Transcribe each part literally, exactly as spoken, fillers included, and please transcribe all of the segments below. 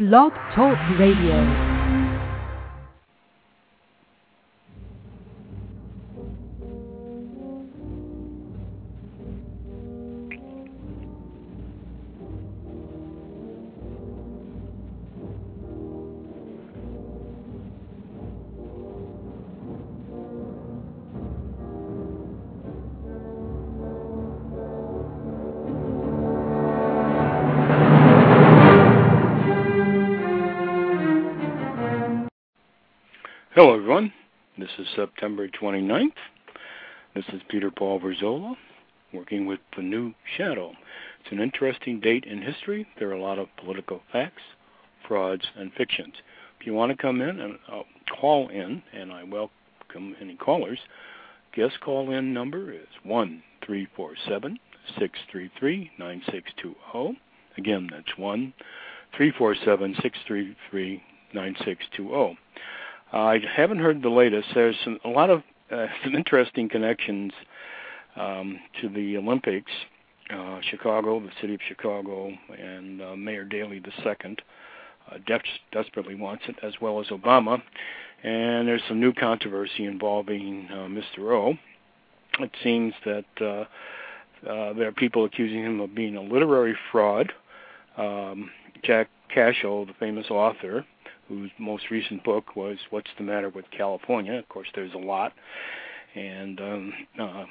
Blog Talk Radio. Hello everyone, this is September twenty-ninth. This is Peter Paul Verzola, working with The New Shadow. It's an interesting date in history. There are a lot of political facts, frauds, and fictions. If you want to come in and uh, call in, and I welcome any callers, guest call-in number is one three four seven, six three three, nine six two zero. Again, that's one three four seven, six three three, nine six two zero. I haven't heard the latest. There's some, a lot of uh, some interesting connections um, to the Olympics. Uh, Chicago, the city of Chicago, and uh, Mayor Daley the second uh, de- desperately wants it, as well as Obama. And there's some new controversy involving uh, Mister O. It seems that uh, uh, there are people accusing him of being a literary fraud. Um, Jack Casho, the famous author, whose most recent book was What's the Matter with California? Of course, there's a lot. And um, uh,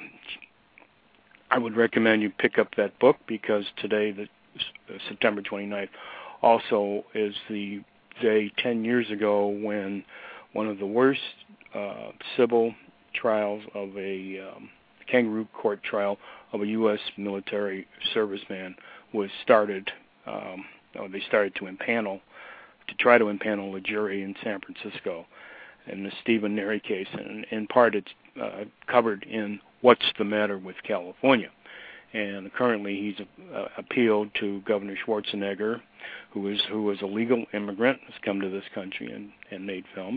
I would recommend you pick up that book because today, the, uh, September twenty-ninth, also is the day ten years ago when one of the worst uh, civil trials of a um, kangaroo court trial of a U S military serviceman was started. Um, or they started to impanel to try to impanel a jury in San Francisco in the Stephen Neary case. And in part, it's uh, covered in What's the Matter with California. And currently, he's uh, appealed to Governor Schwarzenegger, who is who is a legal immigrant, has come to this country and, and made films,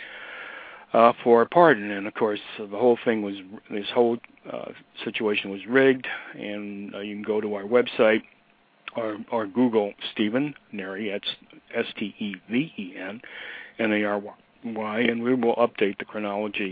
uh, for a pardon. And of course, uh, the whole thing was, this whole uh, situation was rigged. And uh, you can go to our website, Or, or Google Stephen Neary, that's S T E V E N, N A R Y, and we will update the chronology.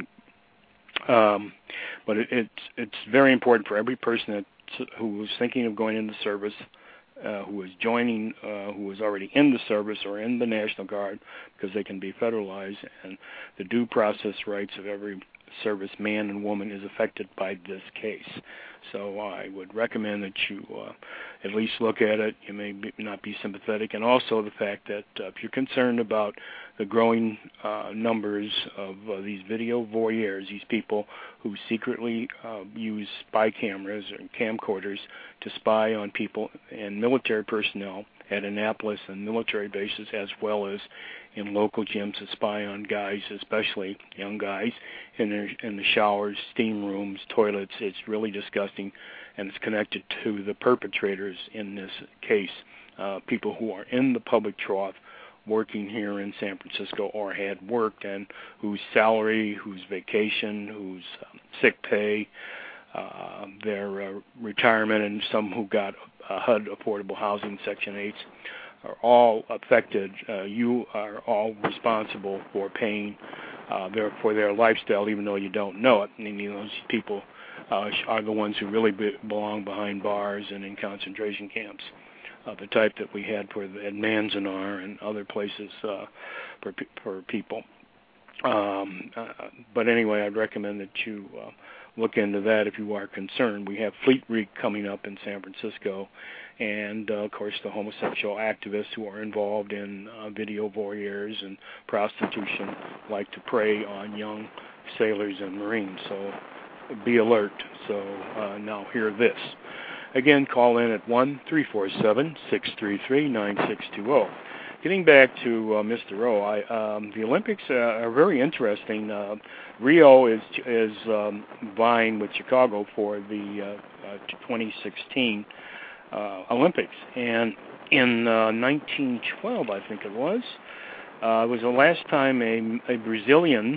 Um, but it, it's it's very important for every person that who is thinking of going into service, uh, who is joining, uh, who is already in the service or in the National Guard, because they can be federalized, and the due process rights of every service man and woman is affected by this case. So I would recommend that you uh, at least look at it. You may be, not be sympathetic, and also the fact that uh, if you're concerned about the growing uh, numbers of uh, these video voyeurs, these people who secretly uh, use spy cameras or camcorders to spy on people and military personnel at Annapolis and military bases, as well as in local gyms to spy on guys, especially young guys, in their in the showers, steam rooms, toilets. It's really disgusting, and it's connected to the perpetrators in this case, uh, people who are in the public trough working here in San Francisco or had worked, and whose salary, whose vacation, whose um, sick pay, uh, their uh, retirement, and some who got uh, H U D affordable housing Section eights are all affected. Uh, you are all responsible for paying uh, their, for their lifestyle, even though you don't know it. And you know, those people uh, are the ones who really be, belong behind bars and in concentration camps, uh, the type that we had for the, at Manzanar and other places uh, for, for people. Um, uh, but anyway, I'd recommend that you uh, look into that if you are concerned. We have Fleet Week coming up in San Francisco, and uh, of course the homosexual activists who are involved in uh, video voyeurs and prostitution like to prey on young sailors and Marines. So be alert. So uh, now hear this. Again, call in at one three four seven, six three three, nine six two zero. Getting back to uh, Mister O, I, um, the Olympics uh, are very interesting. Uh, Rio is is um, vying with Chicago for the uh, uh, twenty sixteen uh, Olympics, and in uh, nineteen twelve, I think it was, uh, it was the last time a, a Brazilian,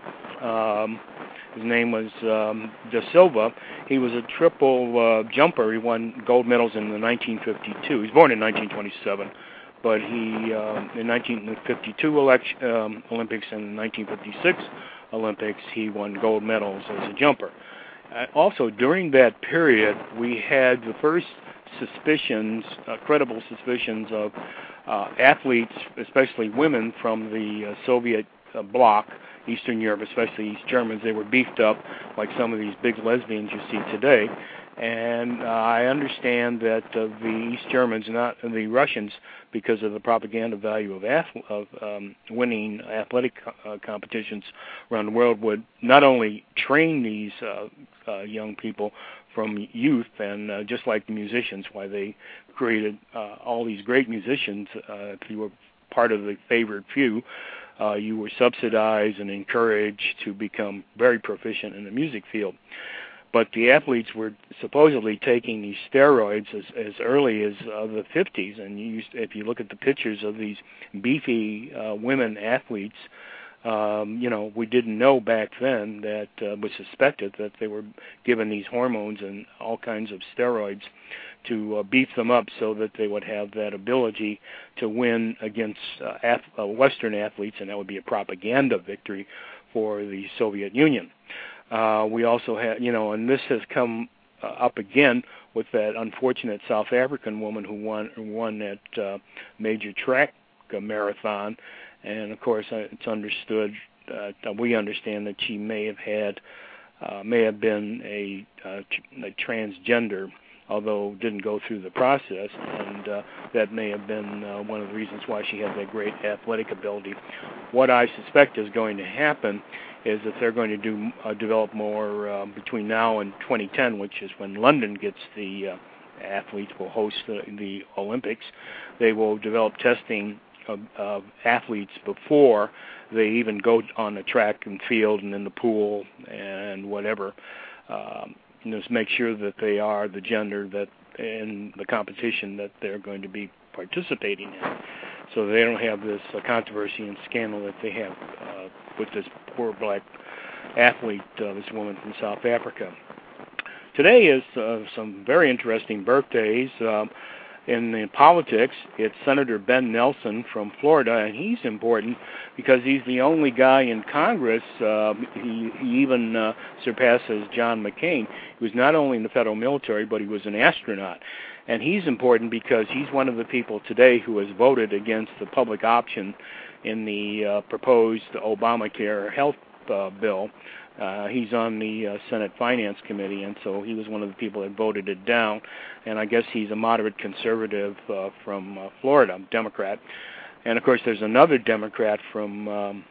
um, his name was um, Da Silva. He was a triple uh, jumper. He won gold medals in the nineteen fifty-two. He was born in nineteen twenty-seven. but he um, in nineteen fifty-two election, um, Olympics and nineteen fifty-six Olympics, he won gold medals as a jumper. Uh, also, during that period, we had the first suspicions, uh, credible suspicions of uh, athletes, especially women from the uh, Soviet uh, bloc, Eastern Europe, especially East Germans. They were beefed up like some of these big lesbians you see today. And uh, I understand that uh, the East Germans, not the Russians, because of the propaganda value of, ath- of um, winning athletic uh, competitions around the world, would not only train these uh, uh, young people from youth, and uh, just like the musicians, why they created uh, all these great musicians, uh, if you were part of the favored few, uh, you were subsidized and encouraged to become very proficient in the music field. But the athletes were supposedly taking these steroids as, as early as uh, the fifties, and you used, if you look at the pictures of these beefy uh, women athletes, um, you know, we didn't know back then that uh, was suspected that they were given these hormones and all kinds of steroids to uh, beef them up so that they would have that ability to win against uh, ath- uh, Western athletes, and that would be a propaganda victory for the Soviet Union. Uh, we also had, you know, and this has come uh, up again with that unfortunate South African woman who won who won that uh, major track uh, marathon, and of course uh, it's understood, uh, we understand that she may have had, uh, may have been a, uh, tr- a transgender, although didn't go through the process, and uh, that may have been uh, one of the reasons why she had that great athletic ability. What I suspect is going to happen is that they're going to do uh, develop more uh, between now and twenty ten, which is when London gets the uh, athletes will host the, the Olympics. They will develop testing of, of athletes before they even go on the track and field and in the pool and whatever. Um, just make sure that they are the gender that in the competition that they're going to be participating in, so they don't have this uh, controversy and scandal that they have uh, with this poor black athlete, uh, this woman from South Africa. Today is uh, some very interesting birthdays. Um, in, in politics, it's Senator Ben Nelson from Florida, and he's important because he's the only guy in Congress. Uh, he, he even uh, surpasses John McCain. He was not only in the federal military, but he was an astronaut. And he's important because he's one of the people today who has voted against the public option in the uh, proposed Obamacare health uh, bill. Uh, he's on the uh, Senate Finance Committee, and so he was one of the people that voted it down. And I guess he's a moderate conservative uh, from uh, Florida, Democrat. And, of course, there's another Democrat from um,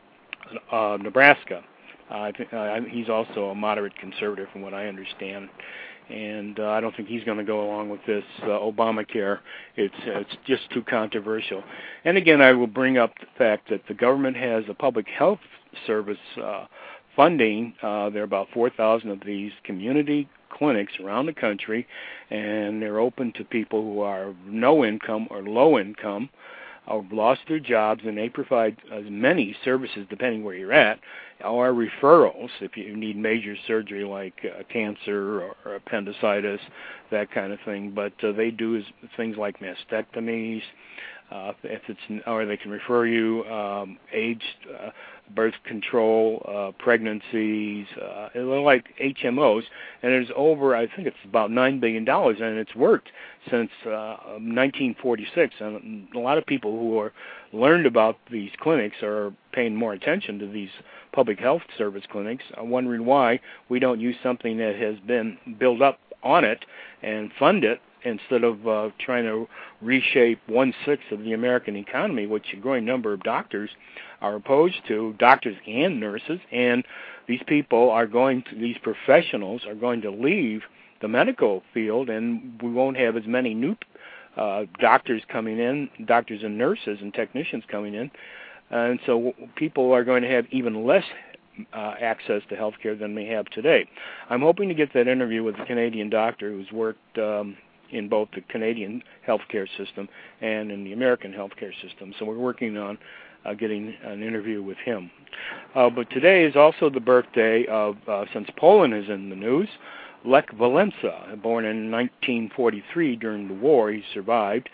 uh, Nebraska. Uh, I th- uh, he's also a moderate conservative from what I understand. And uh, I don't think he's going to go along with this uh, Obamacare. It's it's just too controversial. And again, I will bring up the fact that the government has a public health service uh, funding. Uh, there are about four thousand of these community clinics around the country, and they're open to people who are no income or low income, or lost their jobs, and they provide as many services, depending where you're at, or referrals if you need major surgery like uh, cancer or, or appendicitis, that kind of thing. But uh, they do is things like mastectomies, uh, if it's, or they can refer you um, age, uh, birth control, uh, pregnancies, uh, they're like H M Os, and there's over, I think it's about nine billion dollars, and it's worked since uh, nineteen forty-six, and a lot of people who are learned about these clinics are paying more attention to these public health service clinics. I'm wondering why we don't use something that has been built up on it and fund it instead of uh, trying to reshape one-sixth of the American economy, which a growing number of doctors are opposed to, doctors and nurses, and these people are going to, these professionals are going to leave the medical field, and we won't have as many new uh, doctors coming in, doctors and nurses and technicians coming in, and so people are going to have even less uh, access to health care than they have today. I'm hoping to get that interview with a Canadian doctor who's worked um, in both the Canadian healthcare system and in the American healthcare system. So we're working on uh, getting an interview with him. Uh, but today is also the birthday of, uh, since Poland is in the news, Lech Walesa, born in nineteen forty-three during the war. He survived.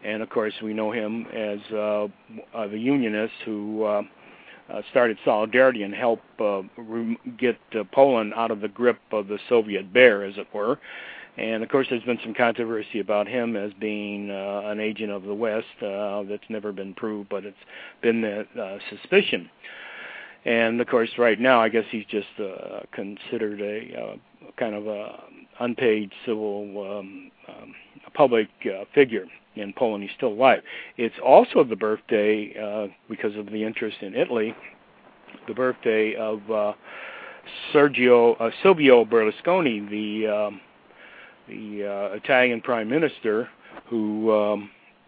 And, of course, we know him as uh, uh, the Unionist who uh, uh, started Solidarity and helped uh, re- get uh, Poland out of the grip of the Soviet bear, as it were. And, of course, there's been some controversy about him as being uh, an agent of the West. Uh, that's never been proved, but it's been the uh, suspicion. And, of course, right now, I guess he's just uh, considered a uh, kind of a unpaid civil um, um, public uh, figure in Poland. He's still alive. It's also the birthday, uh, because of the interest in Italy, the birthday of uh, Sergio uh, Silvio Berlusconi, the um, the uh, Italian prime minister who um,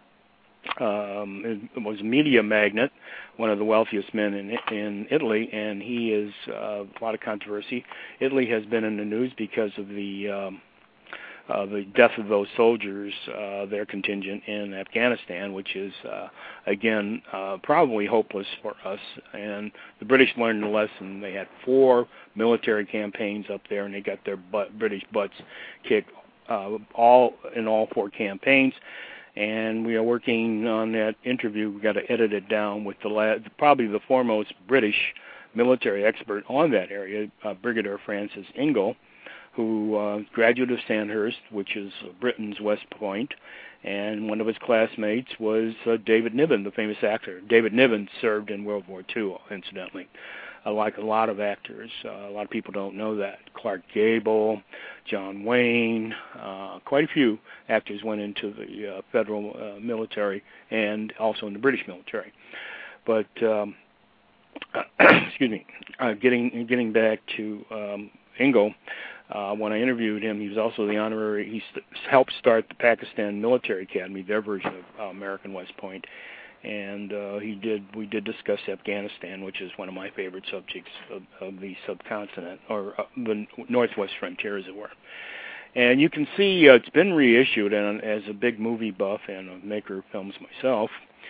um, was a media magnate, one of the wealthiest men in in Italy, and he is uh, a lot of controversy. Italy has been in the news because of the um, uh, the death of those soldiers, uh, their contingent in Afghanistan, which is uh, again uh, probably hopeless for us. And the British learned the lesson. They had four military campaigns up there, and they got their butt, British butts kicked uh, all in all four campaigns. And we are working on that interview. We've got to edit it down with the lad, probably the foremost British military expert on that area, uh, Brigadier Francis Ingle, who uh, graduate of Sandhurst, which is Britain's West Point, and one of his classmates was uh, David Niven, the famous actor. David Niven served in World War Two, incidentally. Uh, like a lot of actors, uh, a lot of people don't know that. Clark Gable, John Wayne, uh, quite a few actors went into the uh, federal uh, military and also in the British military. But um, excuse me, uh, getting getting back to um, Ingle, uh, when I interviewed him, he was also the honorary. He st- helped start the Pakistan Military Academy, their version of uh, American West Point. And uh, he did. We did discuss Afghanistan, which is one of my favorite subjects of, of the subcontinent, or uh, the northwest frontier, as it were. And you can see uh, it's been reissued, and as a big movie buff and a maker of films myself,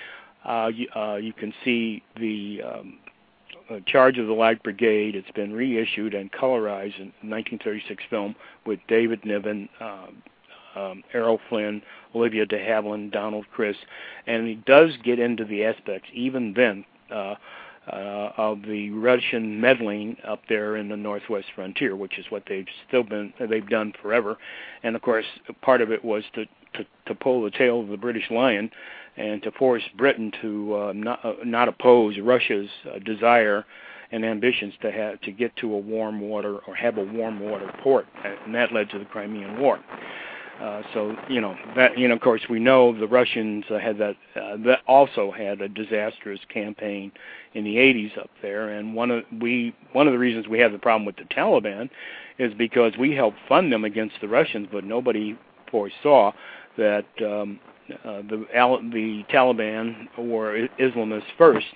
uh, you, uh, you can see the um, uh, Charge of the Light Brigade. It's been reissued and colorized in nineteen thirty-six film with David Niven, uh, Um, Errol Flynn, Olivia de Havilland, Donald Criss, and he does get into the aspects, even then, uh, uh, of the Russian meddling up there in the northwest frontier, which is what they've still been, they've done forever. And of course, part of it was to, to, to pull the tail of the British lion and to force Britain to uh, not, uh, not oppose Russia's uh, desire and ambitions to have to get to a warm water or have a warm water port, and that led to the Crimean War. Uh, so you know that you know of course we know the Russians uh, had that uh, that also had a disastrous campaign in the eighties up there, and one of we one of the reasons we have the problem with the Taliban is because we helped fund them against the Russians, but nobody foresaw that um, uh, the the Taliban were Islamists first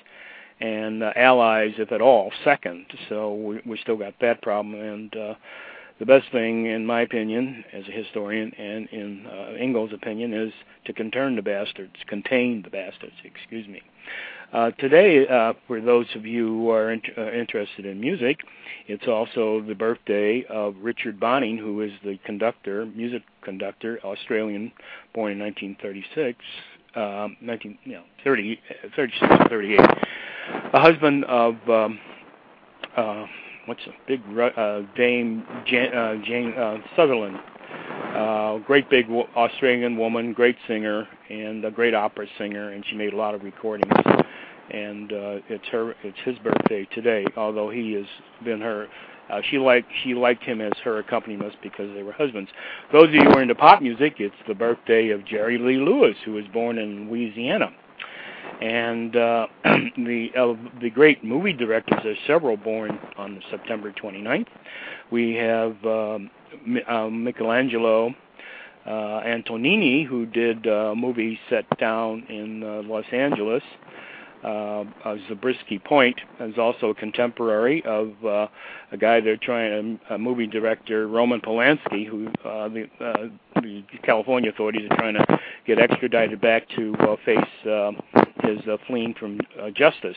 and uh, allies, if at all, second. So we, we still got that problem, and uh, the best thing, in my opinion, as a historian, and in uh, Ingle's opinion, is to contain the bastards, contain the bastards, excuse me. Uh, today, uh, for those of you who are in, uh, interested in music, it's also the birthday of Richard Bonning, who is the conductor, music conductor, Australian, born in nineteen thirty-six, um, nineteen, you know, thirty, thirty-six to thirty-eight, a husband of um, uh, what's a big uh, Dame Jane, uh, Jane uh, Sutherland, uh, great big Australian woman, great singer, and a great opera singer, and she made a lot of recordings. And uh, it's her, it's his birthday today. Although he has been her, uh, she liked she liked him as her accompanist because they were husbands. Those of you who are into pop music, it's the birthday of Jerry Lee Lewis, who was born in Louisiana. And uh, the uh, the great movie directors, there's several born on September twenty-ninth. We have um, uh, Michelangelo uh, Antonioni, who did a movie set down in uh, Los Angeles. Uh, uh, Zabriskie Point is also a contemporary of uh, a guy they're trying, a, a movie director, Roman Polanski, who uh, the, uh, the California authorities are trying to get extradited back to uh, face uh, his uh, fleeing from uh, justice.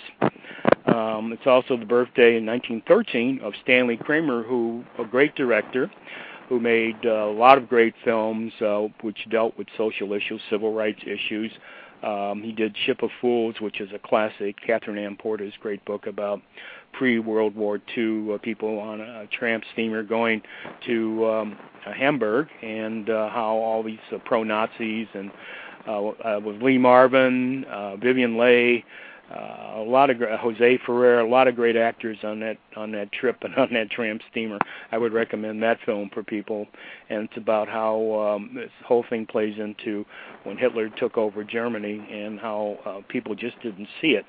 Um, it's also the birthday in nineteen thirteen of Stanley Kramer, who a great director, who made uh, a lot of great films uh, which dealt with social issues, civil rights issues. Um, he did Ship of Fools, which is a classic, Catherine Ann Porter's great book about pre-World War Two uh, people on a tramp steamer going to um, Hamburg, and uh, how all these uh, pro-Nazis, and uh, uh, with Lee Marvin, uh, Vivian Leigh, uh, a lot of Jose Ferrer, a lot of great actors on that on that trip and on that tramp steamer. I would recommend that film for people, and it's about how um, this whole thing plays into when Hitler took over Germany and how uh, people just didn't see it.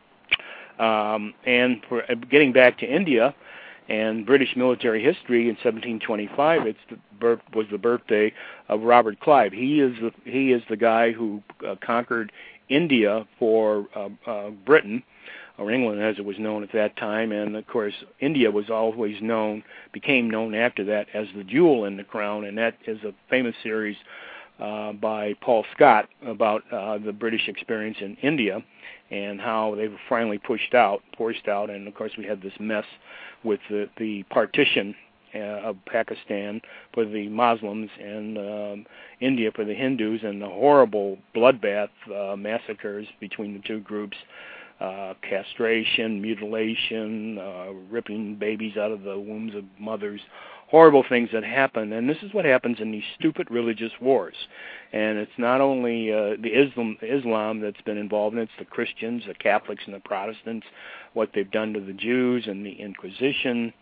Um, and for uh, getting back to India and British military history, in seventeen twenty-five, it's the birth, was the birthday of Robert Clive. He is the, he is the guy who uh, conquered India for uh, uh, Britain, or England as it was known at that time, and of course India was always known, became known after that as the jewel in the crown, and that is a famous series uh, by Paul Scott about uh, the British experience in India and how they were finally pushed out, forced out, and of course we had this mess with the, the partition Uh, of Pakistan for the Muslims and um, India for the Hindus, and the horrible bloodbath uh, massacres between the two groups, uh, castration, mutilation, uh, ripping babies out of the wombs of mothers, horrible things that happen. And this is what happens in these stupid religious wars. And it's not only uh, the Islam, Islam that's been involved in it, it's the Christians, the Catholics, and the Protestants, what they've done to the Jews and the Inquisition.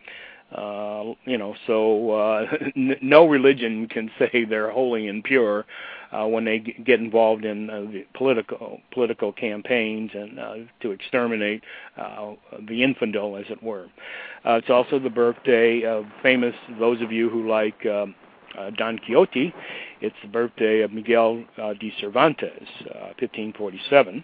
Uh, you know, so uh, n- no religion can say they're holy and pure uh, when they g- get involved in uh, the political political campaigns and uh, to exterminate uh, the infidel, as it were. Uh, it's also the birthday of famous, those of you who like um, uh, Don Quixote, it's the birthday of Miguel uh, de Cervantes, uh, fifteen forty-seven.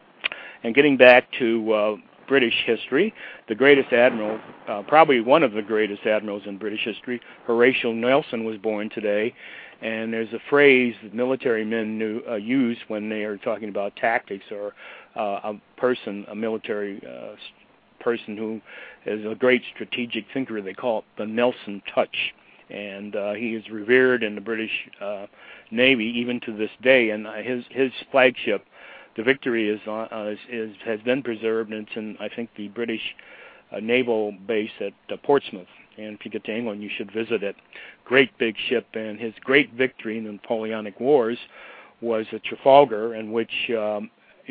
And getting back to uh, British history, the greatest admiral, uh, probably one of the greatest admirals in British history, Horatio Nelson, was born today. And there's a phrase that military men knew, uh, use when they are talking about tactics, or uh, a person, a military uh, person who is a great strategic thinker. They call it the Nelson touch. And uh, he is revered in the British uh, Navy even to this day. And uh, his his flagship, the Victory, is, uh, is, is has been preserved, and it's in, I think, the British uh, naval base at uh, Portsmouth. And if you get to England, you should visit it. Great big ship, and his great victory in the Napoleonic Wars was at Trafalgar, in which, um,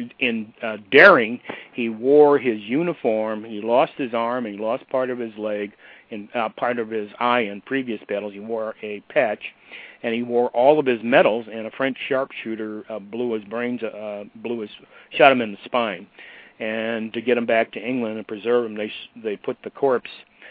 in uh, daring, he wore his uniform. He lost his arm, and he lost part of his leg, and uh, part of his eye in previous battles. He wore a patch, and he wore all of his medals, and a French sharpshooter uh, blew his brains, uh, blew his, shot him in the spine. And to get him back to England and preserve him, they they put the corpse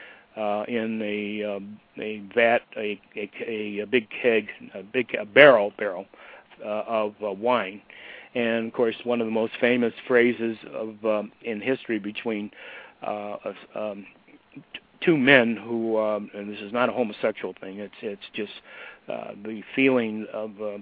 uh, in a uh, a vat, a, a a big keg, a big a barrel barrel uh, of uh, wine. And of course, one of the most famous phrases of um, in history between uh, um, t- two men who, um, and this is not a homosexual thing. It's it's just uh, the feeling of uh,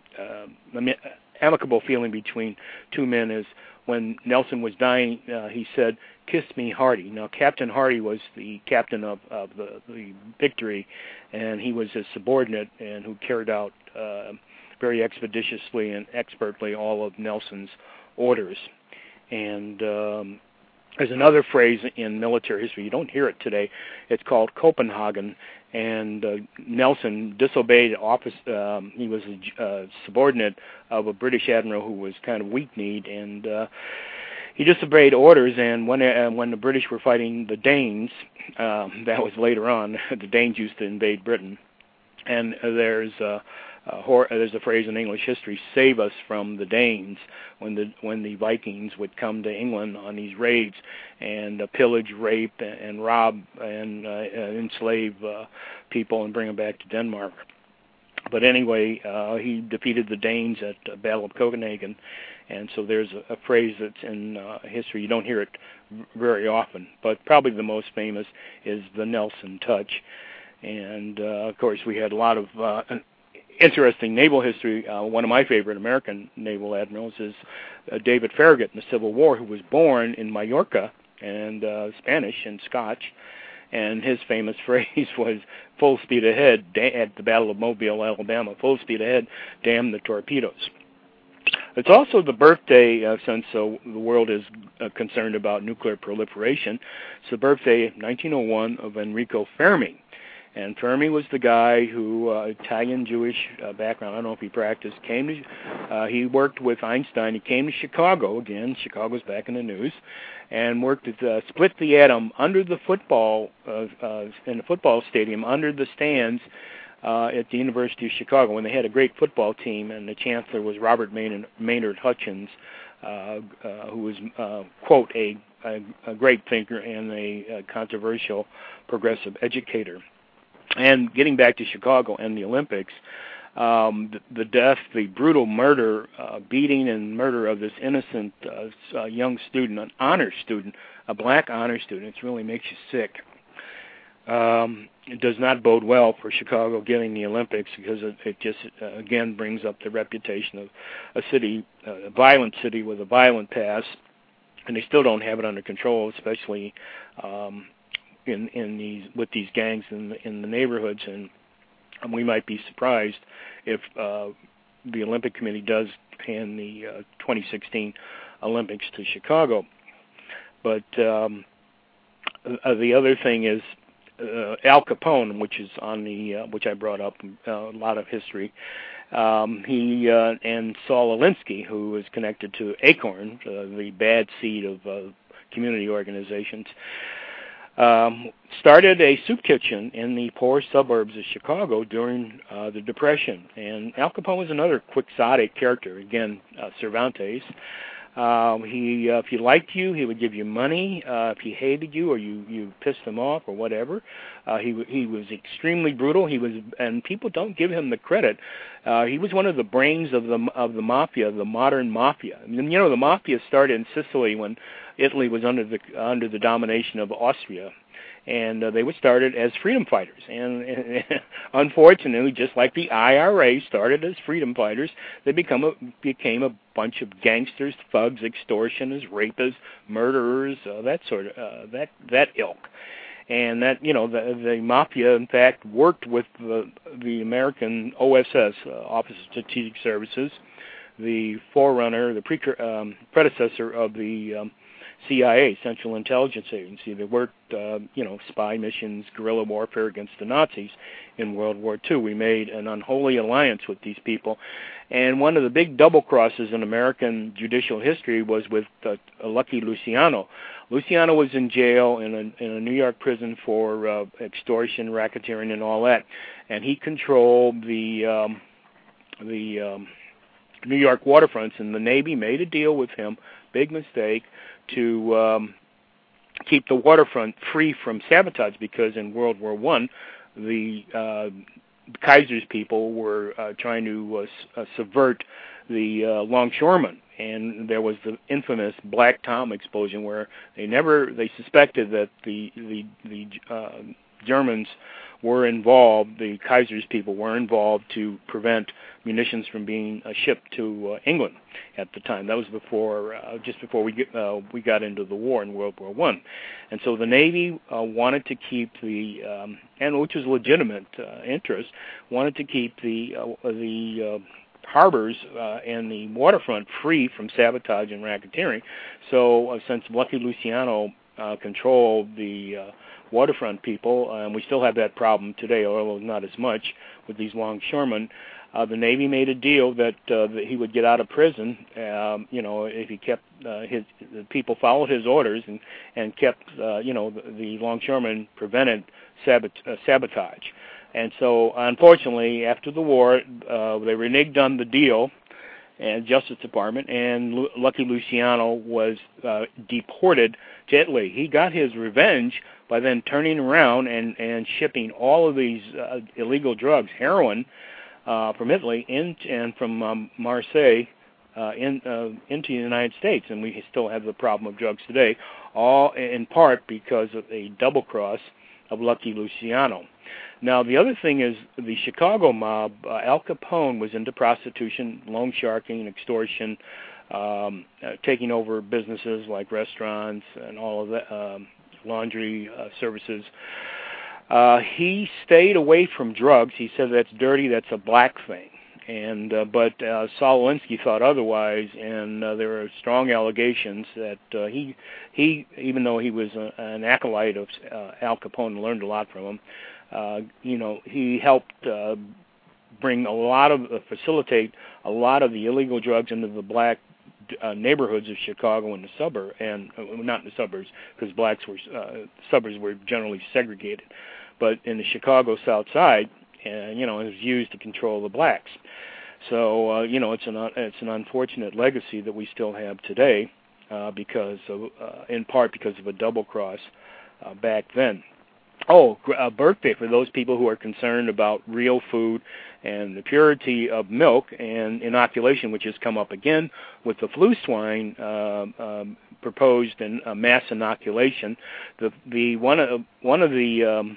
uh, amicable feeling between two men is when Nelson was dying. Uh, he said, "Kiss me, Hardy." Now, Captain Hardy was the captain of, of the, the Victory, and he was his subordinate and who carried out Uh, very expeditiously and expertly all of Nelson's orders. And um, there's another phrase in military history, you don't hear it today, it's called Copenhagen, and uh, Nelson disobeyed office, um, he was a uh, subordinate of a British admiral who was kind of weak-kneed, and uh, he disobeyed orders, and when uh, when the British were fighting the Danes, um, that was later on, the Danes used to invade Britain, and uh, there's uh, Uh, hor- there's a phrase in English history, "Save us from the Danes," when the when the Vikings would come to England on these raids and uh, pillage, rape, and, and rob and uh, uh, enslave uh, people and bring them back to Denmark. But anyway, uh, he defeated the Danes at the Battle of Copenhagen, and so there's a, a phrase that's in uh, history. You don't hear it v- very often, but probably the most famous is the Nelson touch. And uh, of course, we had a lot of uh, interesting naval history. Uh, one of my favorite American naval admirals is uh, David Farragut in the Civil War, who was born in Mallorca, and uh, Spanish and Scotch, and his famous phrase was "full speed ahead" at the Battle of Mobile, Alabama. Full speed ahead, damn the torpedoes. It's also the birthday, uh, since uh, the world is uh, concerned about nuclear proliferation. It's the birthday, nineteen oh one, of Enrico Fermi. And Fermi was the guy who, uh, Italian-Jewish uh, background, I don't know if he practiced, came to, uh, he worked with Einstein. He came to Chicago, again, Chicago's back in the news, and worked at, uh, split the atom under the football, uh, uh, in the football stadium, under the stands, Uh, at the University of Chicago, when they had a great football team, and the chancellor was Robert Maynard, Maynard Hutchins, uh, uh, who was, uh, quote, a, a, a great thinker and a, a controversial progressive educator. And getting back to Chicago and the Olympics, um, the, the death, the brutal murder, uh, beating and murder of this innocent uh, uh, young student, an honor student, a black honor student, it really makes you sick. Um, it does not bode well for Chicago getting the Olympics, because it, it just, uh, again, brings up the reputation of a city, uh, a violent city with a violent past, and they still don't have it under control, especially um, in in these with these gangs in the, in the neighborhoods. And um, we might be surprised if uh, the Olympic Committee does hand the uh, twenty sixteen Olympics to Chicago. But um, uh, the other thing is, Uh, Al Capone, which is on the, uh, which I brought up, uh, a lot of history. Um, he uh, and Saul Alinsky, who is connected to Acorn, uh, the bad seed of uh, community organizations, um, started a soup kitchen in the poor suburbs of Chicago during uh, the Depression. And Al Capone was another quixotic character. Again, uh, Cervantes. Um, he, uh, if he liked you, he would give you money. Uh, if he hated you, or you, you pissed him off, or whatever, uh, he he was extremely brutal. He was, and people don't give him the credit. Uh, he was one of the brains of the of the mafia, the modern mafia. I mean, you know, the mafia started in Sicily when Italy was under the under the domination of Austria. And uh, they were started as freedom fighters. And, and unfortunately, just like the I R A started as freedom fighters, they become a, became a bunch of gangsters, thugs, extortioners, rapists, murderers, uh, that sort of uh, that that ilk. And that, you know, the, the mafia, in fact, worked with the, the American O S S, uh, Office of Strategic Services, the forerunner, the pre- um, predecessor of the um, C I A, Central Intelligence Agency. They worked, uh, you know, spy missions, guerrilla warfare against the Nazis in World War Two. We made an unholy alliance with these people. And one of the big double crosses in American judicial history was with uh, Lucky Luciano. Luciano was in jail in a, in a New York prison for uh, extortion, racketeering, and all that. And he controlled the, um, the um, New York waterfronts, and the Navy made a deal with him, big mistake, to um, keep the waterfront free from sabotage, because in World War One, the uh, Kaiser's people were uh, trying to uh, uh, subvert the uh, longshoremen, and there was the infamous Black Tom explosion, where they never they suspected that the the the uh, Germans were involved, the Kaiser's people were involved to prevent munitions from being uh, shipped to uh, England at the time. That was before, uh, just before we get, uh, we got into the war in World War One, and so the Navy uh, wanted to keep the, um, and which was legitimate uh, interest, wanted to keep the uh, the uh, harbors uh, and the waterfront free from sabotage and racketeering. So uh, since Lucky Luciano uh, controlled the uh, waterfront people, and um, we still have that problem today, although not as much with these longshoremen. Uh, the Navy made a deal that, uh, that he would get out of prison, um, you know, if he kept uh, his the people followed his orders and and kept, uh, you know, the, the longshoremen prevented sabot uh, sabotage. And so, unfortunately, after the war, uh, they reneged on the deal, and Justice Department, and Lu Lucky Luciano was uh, deported to Italy. He got his revenge by then turning around and, and shipping all of these uh, illegal drugs, heroin, uh, from Italy in, and from um, Marseille uh, in, uh, into the United States. And we still have the problem of drugs today, all in part because of a double cross of Lucky Luciano. Now, the other thing is the Chicago mob, uh, Al Capone was into prostitution, loan sharking, extortion, um, uh, taking over businesses like restaurants and all of that, um, laundry uh, services. Uh, he stayed away from drugs. He said that's dirty, that's a black thing. And uh, but uh, Saul Alinsky thought otherwise, and uh, there were strong allegations that uh, he he even though he was a, an acolyte of uh, Al Capone and learned a lot from him, uh, you know, he helped uh, bring a lot of uh, facilitate a lot of the illegal drugs into the black uh, neighborhoods of Chicago and the suburb, and uh, not in the suburbs because blacks were uh, suburbs were generally segregated, but in the Chicago South Side. And, you know, it was used to control the blacks. So, uh, you know, it's an it's an unfortunate legacy that we still have today, uh, because of, uh, in part because of a double cross uh, back then. Oh, a birthday for those people who are concerned about real food and the purity of milk and inoculation, which has come up again with the flu swine uh, um, proposed in uh, mass inoculation. The the one of one of the um,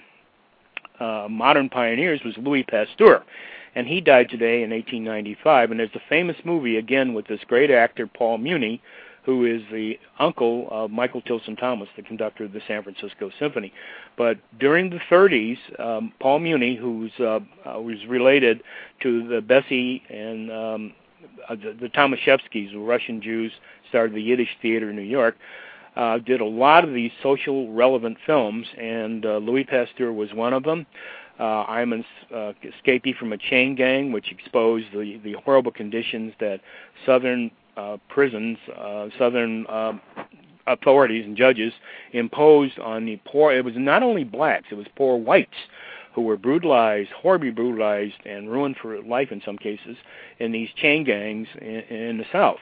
Uh, modern pioneers was Louis Pasteur, and he died today in eighteen ninety-five. And there's a famous movie, again, with this great actor, Paul Muni, who is the uncle of Michael Tilson Thomas, the conductor of the San Francisco Symphony. But during the thirties, um, Paul Muni, who's uh, uh, was related to the Bessie and um, uh, the, the Tomaszewskis, the Russian Jews, started the Yiddish Theater in New York, Uh, did a lot of these social relevant films, and uh, Louis Pasteur was one of them. Uh, I'm an uh, escapee from a chain gang, which exposed the, the horrible conditions that southern uh, prisons, uh, southern uh, authorities and judges imposed on the poor. It was not only blacks, it was poor whites who were brutalized, horribly brutalized, and ruined for life in some cases in these chain gangs in, in the South.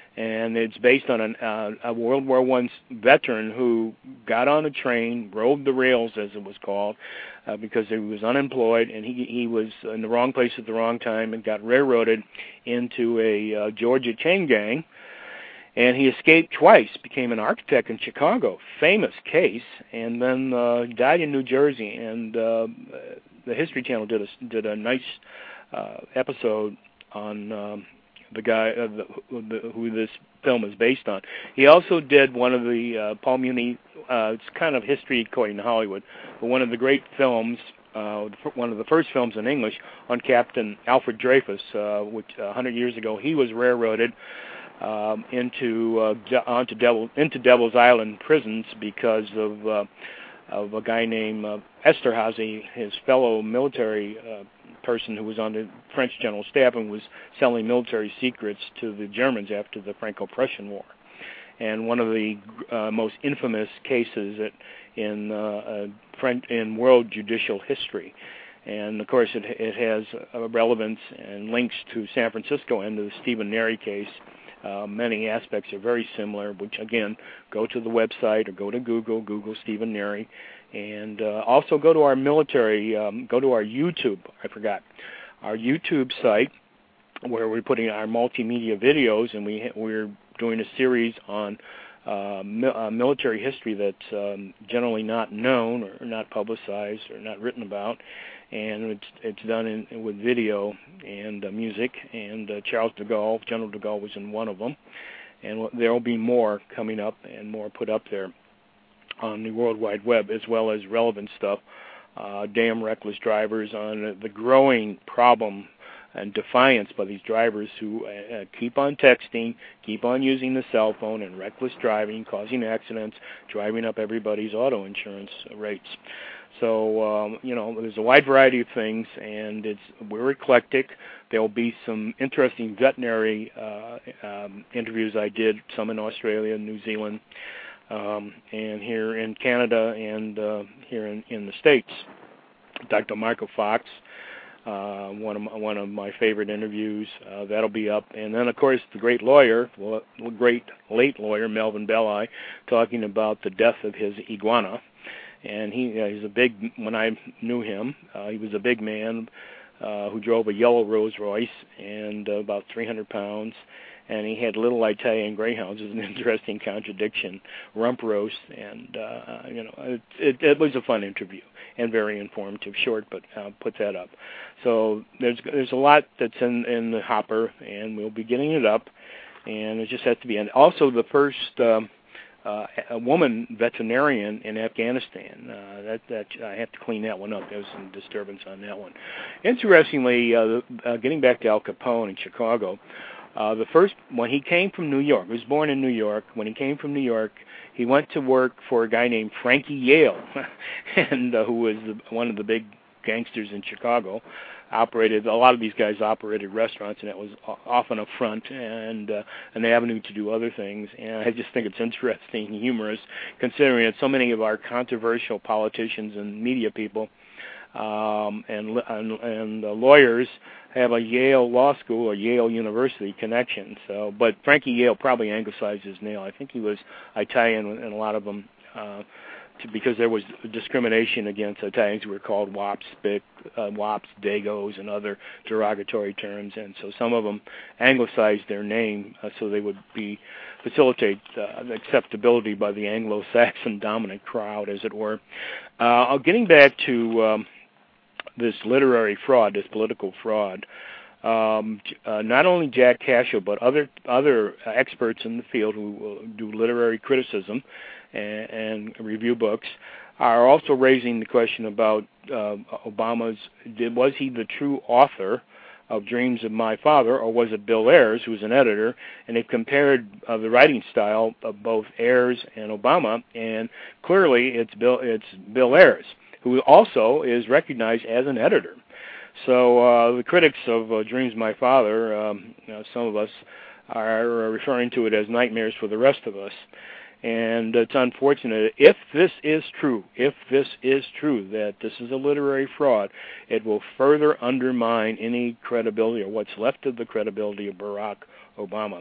And it's based on an, uh, a World War One veteran who got on a train, rode the rails, as it was called, uh, because he was unemployed, and he he was in the wrong place at the wrong time and got railroaded into a uh, Georgia chain gang. And he escaped twice, became an architect in Chicago, famous case, and then uh, died in New Jersey. And uh, the History Channel did a, did a nice uh, episode on Um, the guy uh, the, the, who this film is based on. He also did one of the uh, Paul Muni, uh, it's kind of history according to Hollywood, but one of the great films, uh, one of the first films in English on Captain Alfred Dreyfus, uh, which uh, one hundred years ago he was railroaded um, into uh, de- onto Devil into Devil's Island prisons because of uh, of a guy named uh, Esterhazy, his fellow military uh, person who was on the French general staff and was selling military secrets to the Germans after the Franco-Prussian War. And one of the uh, most infamous cases that in uh, uh, French, in world judicial history. And, of course, it, it has a relevance and links to San Francisco and to the Stephen Neri case. Uh, many aspects are very similar, which, again, go to the website or go to Google, Google Stephen Neri. And uh, also go to our military, um, go to our YouTube, I forgot, our YouTube site where we're putting our multimedia videos, and we, we're doing a series on uh, mi- uh, military history that's um, generally not known or not publicized or not written about. And it's it's done in, with video and uh, music, and uh, Charles de Gaulle, General de Gaulle was in one of them. And there will be more coming up and more put up there on the World Wide Web, as well as relevant stuff, uh, damn reckless drivers, on the growing problem and defiance by these drivers who uh, keep on texting, keep on using the cell phone, and reckless driving, causing accidents, driving up everybody's auto insurance rates. So, um, you know, there's a wide variety of things, and it's we're eclectic. There'll be some interesting veterinary uh, um, interviews I did, some in Australia, New Zealand, Um, and here in Canada and uh, here in, in the States. Doctor Michael Fox, uh, one of my, one of my favorite interviews, uh, that'll be up. And then, of course, the great lawyer, well, great late lawyer, Melvin Belli, talking about the death of his iguana. And he uh, he's a big, when I knew him, uh, he was a big man uh, who drove a yellow Rolls Royce and uh, about three hundred pounds. And he had little Italian greyhounds. It was an interesting contradiction, rump roast, and uh, you know, it, it, it was a fun interview and very informative. Short, but uh, put that up. So there's there's a lot that's in, in the hopper, and we'll be getting it up, and it just has to be. And also, the first um, uh, a woman veterinarian in Afghanistan. Uh, that that I have to clean that one up. There was some disturbance on that one. Interestingly, uh, uh, getting back to Al Capone in Chicago, uh, the first when he came from New York, he was born in New York. When he came from New York, he went to work for a guy named Frankie Yale, and uh, who was the, one of the big gangsters in Chicago. Operated a lot of these guys operated restaurants, and that was often a front and uh, an avenue to do other things. And I just think it's interesting and humorous, considering that so many of our controversial politicians and media people um, and and, and uh, lawyers have a Yale Law School or Yale University connection. So, but Frankie Yale probably anglicized his name. I think he was Italian, and a lot of them. Uh, To, because there was discrimination against Italians who were called wops, bic, uh, wops, dagos, and other derogatory terms, and so some of them anglicized their name uh, so they would be facilitate uh, acceptability by the Anglo-Saxon dominant crowd, as it were. Uh, getting back to um, this literary fraud, this political fraud. Um, uh, not only Jack Cashill, but other other experts in the field who uh, do literary criticism and, and review books are also raising the question about uh, Obama's, did, was he the true author of Dreams of My Father, or was it Bill Ayers, who was an editor? And they've compared uh, the writing style of both Ayers and Obama, and clearly it's Bill, it's Bill Ayers, who also is recognized as an editor. So uh, the critics of uh, Dreams of My Father, um, you know, some of us, are referring to it as nightmares for the rest of us. And it's unfortunate. If this is true, if this is true, that this is a literary fraud, it will further undermine any credibility or what's left of the credibility of Barack Obama.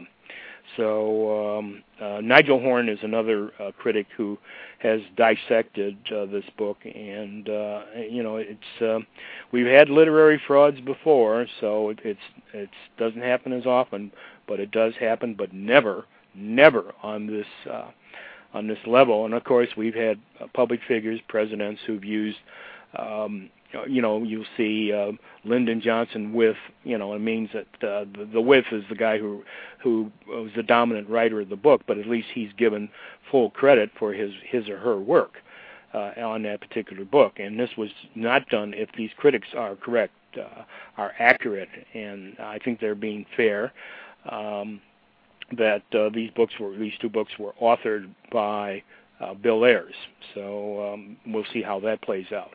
So um, uh, Nigel Horn is another uh, critic who has dissected uh, this book, and uh, you know, it's uh, we've had literary frauds before, so it, it's it doesn't happen as often, but it does happen, but never, never on this uh, on this level. And of course, we've had uh, public figures, presidents who've used. Um, You know, you'll see uh, Lyndon Johnson with, you know, it means that uh, the, the with is the guy who who was the dominant writer of the book, but at least he's given full credit for his, his or her work uh, on that particular book. And this was not done if these critics are correct, uh, are accurate, and I think they're being fair, um, that uh, these books were, these two books were authored by uh, Bill Ayers. So um, we'll see how that plays out.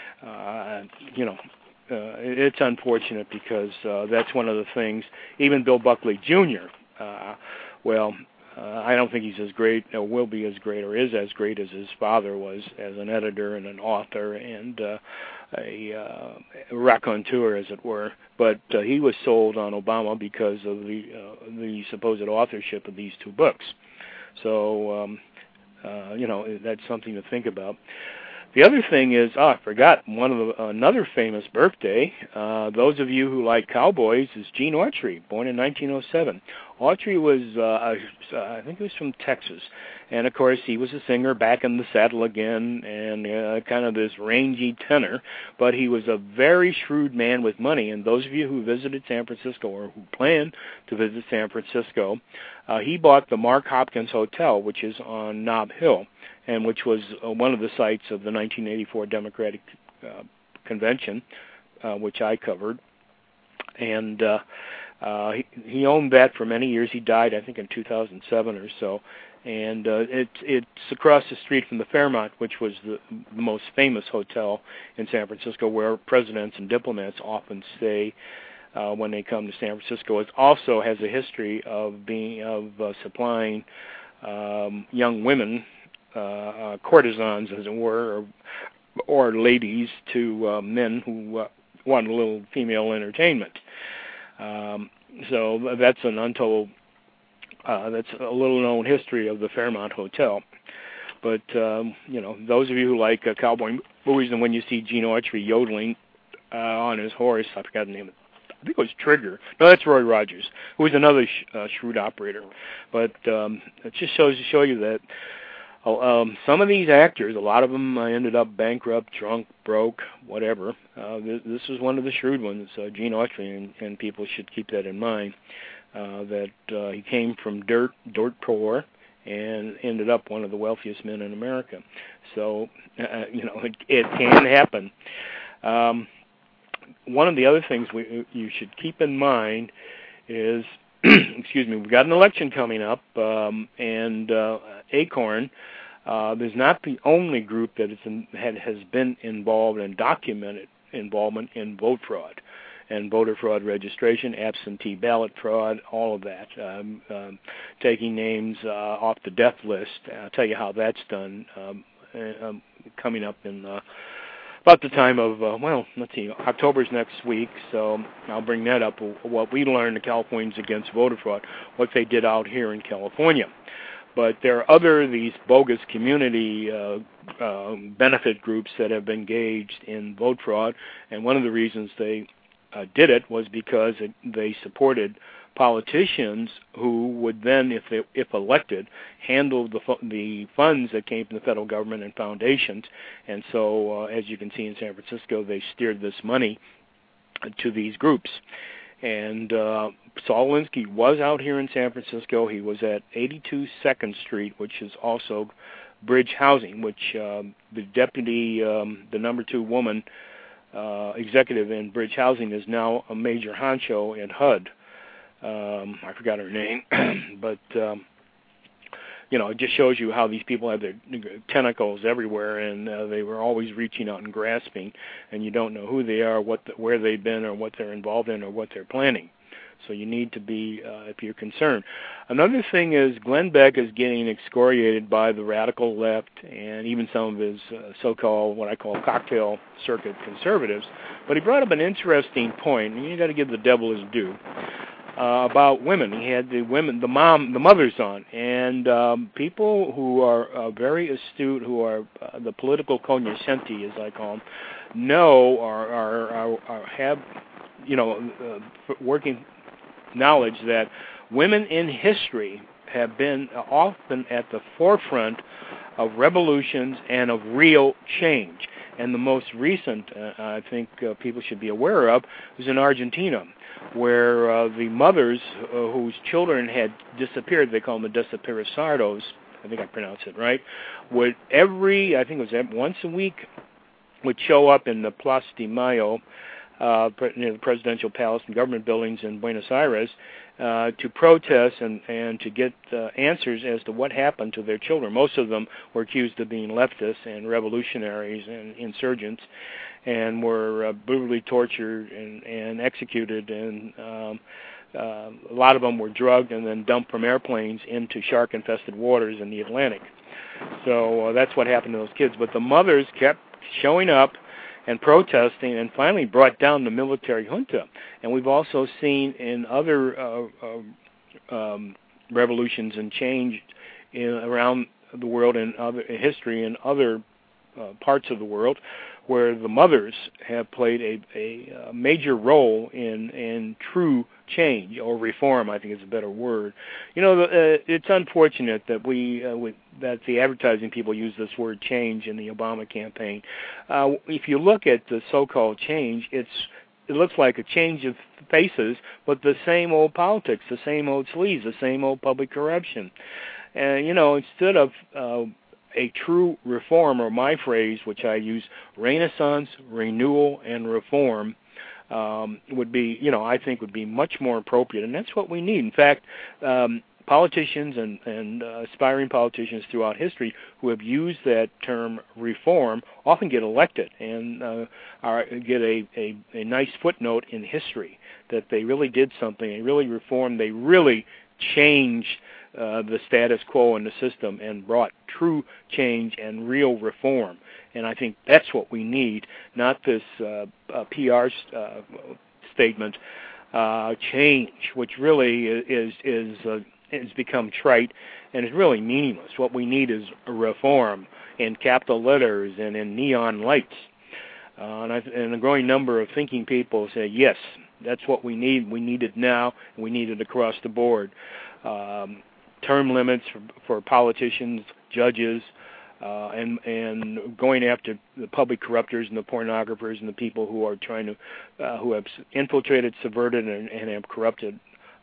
Uh, you know, uh, it's unfortunate because uh, that's one of the things. Even Bill Buckley Junior Uh, well, uh, I don't think he's as great, or will be as great, or is as great as his father was as an editor and an author and uh, a uh, raconteur, as it were. But uh, he was sold on Obama because of the uh, the supposed authorship of these two books. So, um, uh, you know, that's something to think about. The other thing is, oh, I forgot, one of the, another famous birthday. Uh, those of you who like cowboys is Gene Autry, born in nineteen oh seven. Autry was, uh, I think he was from Texas. And, of course, he was a singer, back in the saddle again, and uh, kind of this rangy tenor. But he was a very shrewd man with money. And those of you who visited San Francisco or who plan to visit San Francisco, uh, he bought the Mark Hopkins Hotel, which is on Nob Hill, and which was uh, one of the sites of the nineteen eighty-four Democratic uh, Convention, uh, which I covered. And uh, uh, he, he owned that for many years. He died, I think, in two thousand seven or so. And uh, it, it's across the street from the Fairmont, which was the, the most famous hotel in San Francisco, where presidents and diplomats often stay uh, when they come to San Francisco. It also has a history of being of uh, supplying um, young women, uh, uh, courtesans, as it were, or, or ladies to uh, men who uh, want a little female entertainment. Um, so that's an untold. Uh, that's a little-known history of the Fairmont Hotel. But, um, you know, those of you who like uh, cowboy movies, and when you see Gene Autry yodeling uh, on his horse, I forgot the name of it, I think it was Trigger. No, that's Roy Rogers, who was another sh- uh, shrewd operator. But um, it just shows to show you that uh, um, some of these actors, a lot of them uh, ended up bankrupt, drunk, broke, whatever. Uh, this, this was one of the shrewd ones, uh, Gene Autry, and, and people should keep that in mind. Uh, that uh, he came from dirt, dirt poor, and ended up one of the wealthiest men in America. So, uh, you know, it, it can happen. Um, one of the other things we, you should keep in mind is, excuse me, we've got an election coming up, um, and uh, ACORN, uh, there's not the only group that is in, had, has been involved and documented involvement in vote fraud and voter fraud registration, absentee ballot fraud, all of that, um, um, taking names uh, off the death list. I'll tell you how that's done um, uh, um, coming up in uh, about the time of, uh, well, let's see, October's next week, so I'll bring that up, what we learned, the Californians Against Voter Fraud, what they did out here in California. But there are other, these bogus community uh, uh, benefit groups that have been engaged in vote fraud, and one of the reasons they uh, did it was because it, they supported politicians who would then, if they, if elected, handle the the funds that came from the federal government and foundations. And so, uh, as you can see in San Francisco, they steered this money to these groups. And uh, Saul Alinsky was out here in San Francisco. He was at eighty-two Second Street, which is also Bridge Housing, which um, the deputy, um, the number two woman uh, executive in Bridge Housing is now a major honcho at H U D. Um, I forgot her name, but um, you know, it just shows you how these people have their tentacles everywhere, and uh, they were always reaching out and grasping, and you don't know who they are, what, the, where they've been, or what they're involved in, or what they're planning. So you need to be, uh, if you're concerned. Another thing is Glenn Beck is getting excoriated by the radical left and even some of his uh, so-called, what I call cocktail circuit conservatives. But he brought up an interesting point, and you got to give the devil his due. Uh, about women. He had the women, the mom, the mothers on, and um, people who are uh, very astute, who are uh, the political cognoscenti, as I call them, know or, or, or, or have, you know, uh, working knowledge that women in history have been often at the forefront of revolutions and of real change. And the most recent, uh, I think uh, people should be aware of, was in Argentina, where uh, the mothers uh, whose children had disappeared, they call them the desaparecidos, I think I pronounced it right, would every, I think it was once a week, would show up in the Plaza de Mayo, uh, near the presidential palace and government buildings in Buenos Aires, uh, to protest and, and to get uh, answers as to what happened to their children. Most of them were accused of being leftists and revolutionaries and insurgents, and were uh, brutally tortured and, and executed, and um, uh, a lot of them were drugged and then dumped from airplanes into shark-infested waters in the Atlantic. So uh, that's what happened to those kids. But the mothers kept showing up and protesting, and finally brought down the military junta. And we've also seen in other uh, uh, um, revolutions and change in, around the world in other in history in other uh, parts of the world, where the mothers have played a, a, a major role in, in true change, or reform, I think is a better word. You know, uh, it's unfortunate that we, uh, we that the advertising people use this word change in the Obama campaign. Uh, if you look at the so-called change, it's it looks like a change of faces, but the same old politics, the same old sleaze, the same old public corruption. And, you know, instead of uh, a true reform, or my phrase, which I use, renaissance, renewal, and reform, um, would be, you know, I think would be much more appropriate, and that's what we need. In fact, um, politicians and, and uh, aspiring politicians throughout history who have used that term reform often get elected and uh, are, get a, a, a nice footnote in history that they really did something, they really reformed, they really changed Uh, the status quo in the system and brought true change and real reform. And I think that's what we need, not this uh, uh, P R uh, statement, uh, change, which really is is uh, has become trite and is really meaningless. What we need is a reform in capital letters and in neon lights. Uh, and, I, and a growing number of thinking people say, yes, that's what we need. We need it now, and we need it across the board. Um, term limits for, for politicians, judges, uh, and and going after the public corruptors and the pornographers and the people who are trying to, uh, who have infiltrated, subverted, and, and have corrupted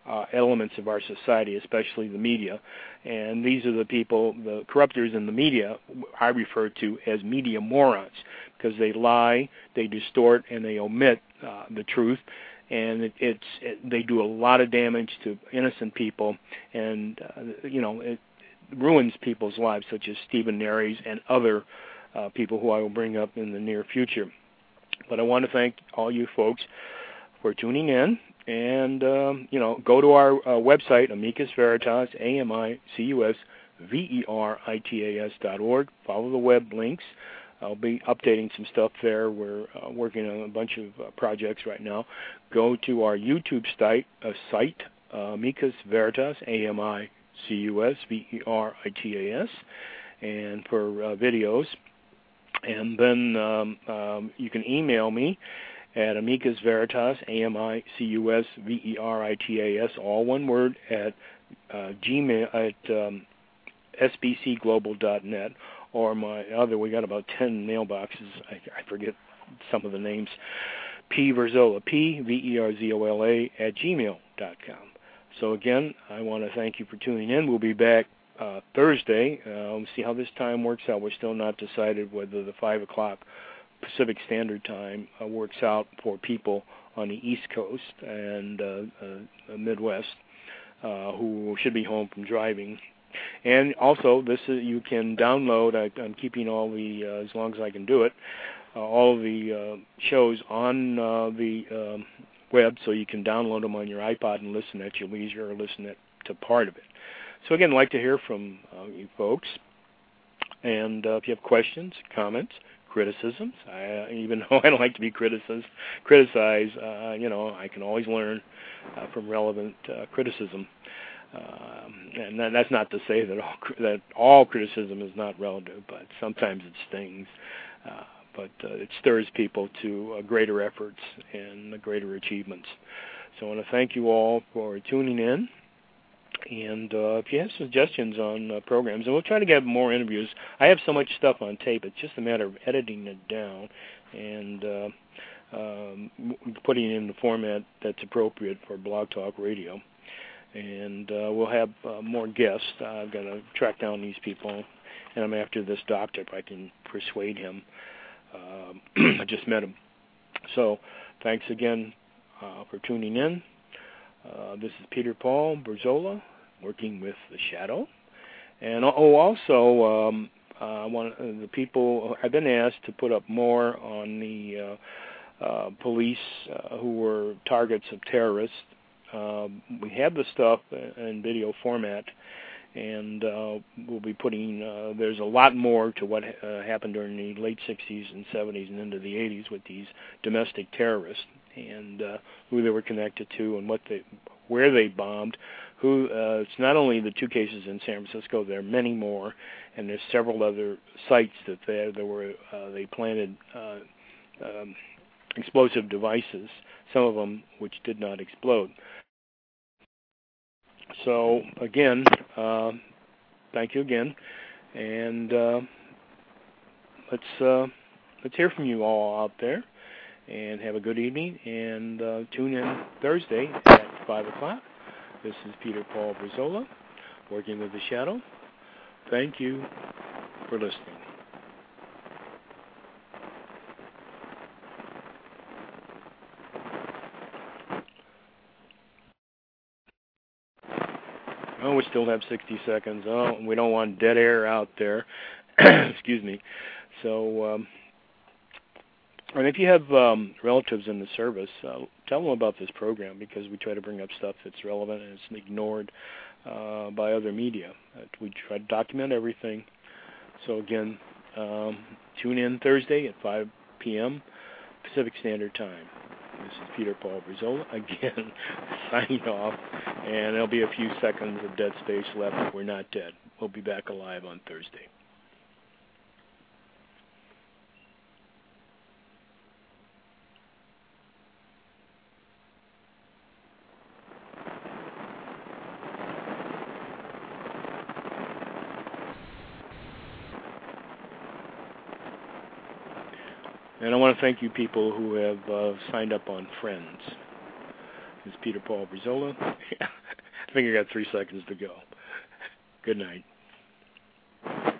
uh, elements of our society, especially the media. And these are the people, the corruptors in the media, I refer to as media morons, because they lie, they distort, and they omit uh, the truth. And it, it's it, they do a lot of damage to innocent people, and uh, you know it ruins people's lives, such as Stephen Nares and other uh, people who I will bring up in the near future. But I want to thank all you folks for tuning in, and um, you know go to our uh, website, Amicus Veritas, A M I C U S V E R I T A S dot org. Follow the web links. I'll be updating some stuff there. We're uh, working on a bunch of uh, projects right now. Go to our YouTube site, uh, site uh, Amicus Veritas, A M I C U S V E R I T A S, and for uh, videos. And then um, um, you can email me at Amicus Veritas, A M I C U S V E R I T A S, all one word, at uh, Gmail, at um, S B C global dot net. Or my other, we got about ten mailboxes. I, I forget some of the names. P Verzola, P V E R Z O L A at gmail dot com. So again, I want to thank you for tuning in. We'll be back uh, Thursday. Uh, we'll see how this time works out. We're still not decided whether the five o'clock Pacific Standard Time uh, works out for people on the East Coast and uh, uh, Midwest uh, who should be home from driving. And also, this is, you can download. I, I'm keeping all the, uh, as long as I can do it, uh, all of the uh, shows on uh, the um, web, so you can download them on your iPod and listen at your leisure or listen at, to part of it. So again, I'd like to hear from uh, you folks. And uh, if you have questions, comments, criticisms, I, even though I don't like to be criticized, criticized uh, you know, I can always learn uh, from relevant uh, criticism. Um, and that, that's not to say that all, that all criticism is not relative, but sometimes it stings. Uh, but uh, it stirs people to uh, greater efforts and uh, greater achievements. So I want to thank you all for tuning in. And uh, if you have suggestions on uh, programs, and we'll try to get more interviews. I have so much stuff on tape, it's just a matter of editing it down and uh, um, putting it in the format that's appropriate for Blog Talk Radio. And uh, we'll have uh, more guests. Uh, I've got to track down these people, and I'm after this doctor if I can persuade him. Uh, I just met him. So thanks again uh, for tuning in. Uh, this is Peter Paul Berzola, working with The Shadow. And oh, also, um, uh, one of the people, I've been asked to put up more on the uh, uh, police uh, who were targets of terrorists. Uh, we have the stuff in video format, and uh, we'll be putting, uh, there's a lot more to what uh, happened during the late sixties and seventies and into the eighties with these domestic terrorists, and uh, who they were connected to and what they, where they bombed. Who uh, it's not only the two cases in San Francisco, there are many more, and there's several other sites that they, there were, uh, they planted uh, um, explosive devices, some of them which did not explode. So again, uh, thank you again, and uh, let's uh, let's hear from you all out there, and have a good evening. And uh, tune in Thursday at five o'clock. This is Peter Paul Berzola, working with The Shadow. Thank you for listening. Oh, we still have sixty seconds. Oh, we don't want dead air out there. Excuse me. So, um, and if you have um, relatives in the service, uh, tell them about this program, because we try to bring up stuff that's relevant and it's ignored uh, by other media. Uh, we try to document everything. So again, um, tune in Thursday at five p.m. Pacific Standard Time. This is Peter Paul Berzola, again, signing off, and there'll be a few seconds of dead space left, but we're not dead. We'll be back alive on Thursday. And I want to thank you people who have uh, signed up on Friends. is Peter Paul Brizola. I think I got three seconds to go. Good night.